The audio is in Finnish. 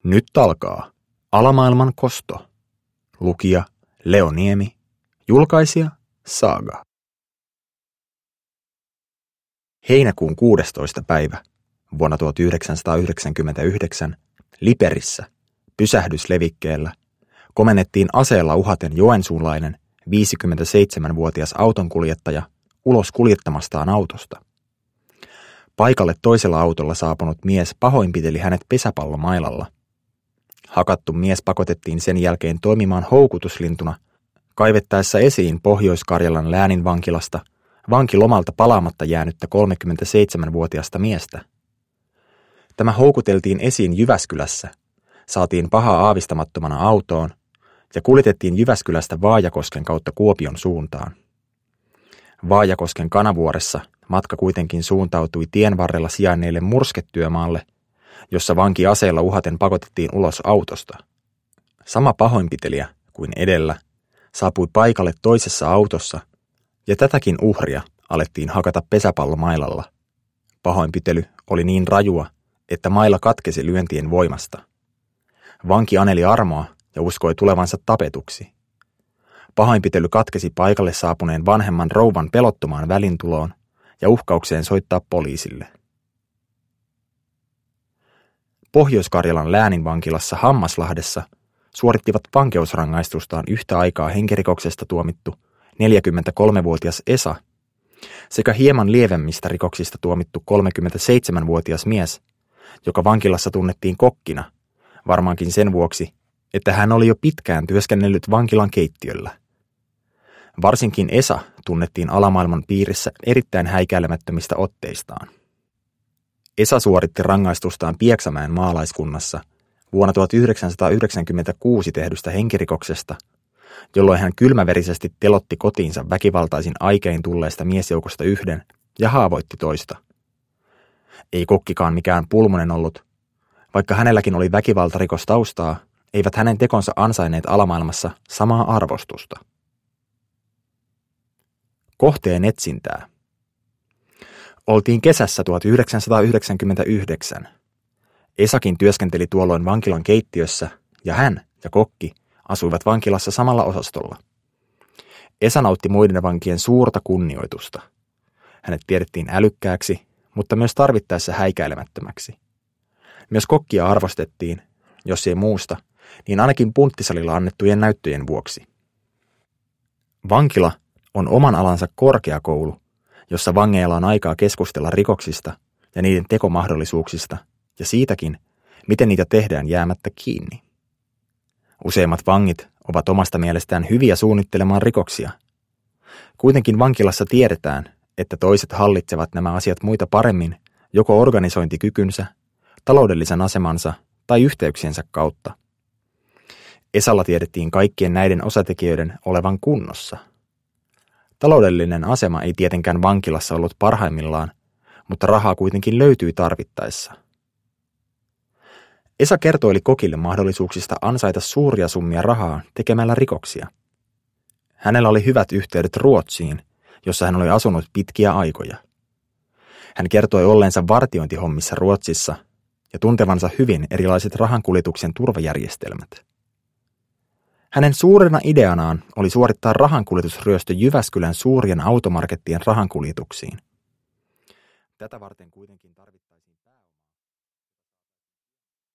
Nyt alkaa Alamaailman kosto. Lukija Leo Niemi. Julkaisija Saga. Heinäkuun 16. päivä vuonna 1999 Liperissä pysähdyslevikkeellä komennettiin aseella uhaten joensuunlainen 57-vuotias autonkuljettaja ulos kuljettamastaan autosta. Paikalle toisella autolla saapunut mies pahoinpiteli hänet pesäpallomailalla. Hakattu mies pakotettiin sen jälkeen toimimaan houkutuslintuna kaivettaessa esiin Pohjois-Karjalan lääninvankilasta vankilomalta palaamatta jäänyttä 37-vuotiasta miestä. Tämä houkuteltiin esiin Jyväskylässä, saatiin pahaa aavistamattomana autoon ja kuljetettiin Jyväskylästä Vaajakosken kautta Kuopion suuntaan. Vaajakosken Kanavuoressa matka kuitenkin suuntautui tien varrella sijainneille mursketyömaalle, jossa vanki aseella uhaten pakotettiin ulos autosta. Sama pahoinpitelijä kuin edellä saapui paikalle toisessa autossa ja tätäkin uhria alettiin hakata pesäpallomailalla. Pahoinpitely oli niin rajua, että maila katkesi lyöntien voimasta. Vanki aneli armoa ja uskoi tulevansa tapetuksi. Pahoinpitely katkesi paikalle saapuneen vanhemman rouvan pelottomaan välintuloon ja uhkaukseen soittaa poliisille. Pohjois-Karjalan lääninvankilassa Hammaslahdessa suorittivat vankeusrangaistustaan yhtä aikaa henkirikoksesta tuomittu 43-vuotias Esa sekä hieman lievemmistä rikoksista tuomittu 37-vuotias mies, joka vankilassa tunnettiin kokkina, varmaankin sen vuoksi, että hän oli jo pitkään työskennellyt vankilan keittiöllä. Varsinkin Esa tunnettiin alamaailman piirissä erittäin häikäilemättömistä otteistaan. Esa suoritti rangaistustaan Pieksämäen maalaiskunnassa vuonna 1996 tehdystä henkirikoksesta, jolloin hän kylmäverisesti telotti kotiinsa väkivaltaisin aikein tulleesta miesjoukosta yhden ja haavoitti toista. Ei kokkikaan mikään pulmonen ollut, vaikka hänelläkin oli väkivaltarikos taustaa, eivät hänen tekonsa ansainneet alamaailmassa samaa arvostusta. Kohteen etsintää. Oltiin kesässä 1999. Esakin työskenteli tuolloin vankilan keittiössä ja hän ja kokki asuivat vankilassa samalla osastolla. Esa nautti muiden vankien suurta kunnioitusta. Hänet tiedettiin älykkääksi, mutta myös tarvittaessa häikäilemättömäksi. Myös kokkia arvostettiin, jos ei muusta, niin ainakin punttisalilla annettujen näyttöjen vuoksi. Vankila on oman alansa korkeakoulu, jossa vangeilla on aikaa keskustella rikoksista ja niiden tekomahdollisuuksista ja siitäkin, miten niitä tehdään jäämättä kiinni. Useimmat vangit ovat omasta mielestään hyviä suunnittelemaan rikoksia. Kuitenkin vankilassa tiedetään, että toiset hallitsevat nämä asiat muita paremmin joko organisointikykynsä, taloudellisen asemansa tai yhteyksiensä kautta. Esalla tiedettiin kaikkien näiden osatekijöiden olevan kunnossa. Taloudellinen asema ei tietenkään vankilassa ollut parhaimmillaan, mutta rahaa kuitenkin löytyi tarvittaessa. Esa kertoili kokille mahdollisuuksista ansaita suuria summia rahaa tekemällä rikoksia. Hänellä oli hyvät yhteydet Ruotsiin, jossa hän oli asunut pitkiä aikoja. Hän kertoi olleensa vartiointihommissa Ruotsissa ja tuntevansa hyvin erilaiset rahankuljetuksen turvajärjestelmät. Hänen suurena ideanaan oli suorittaa rahankuljetusryöstö Jyväskylän suurien automarkettien rahankuljetuksiin. Tätä varten kuitenkin tarvittaisiin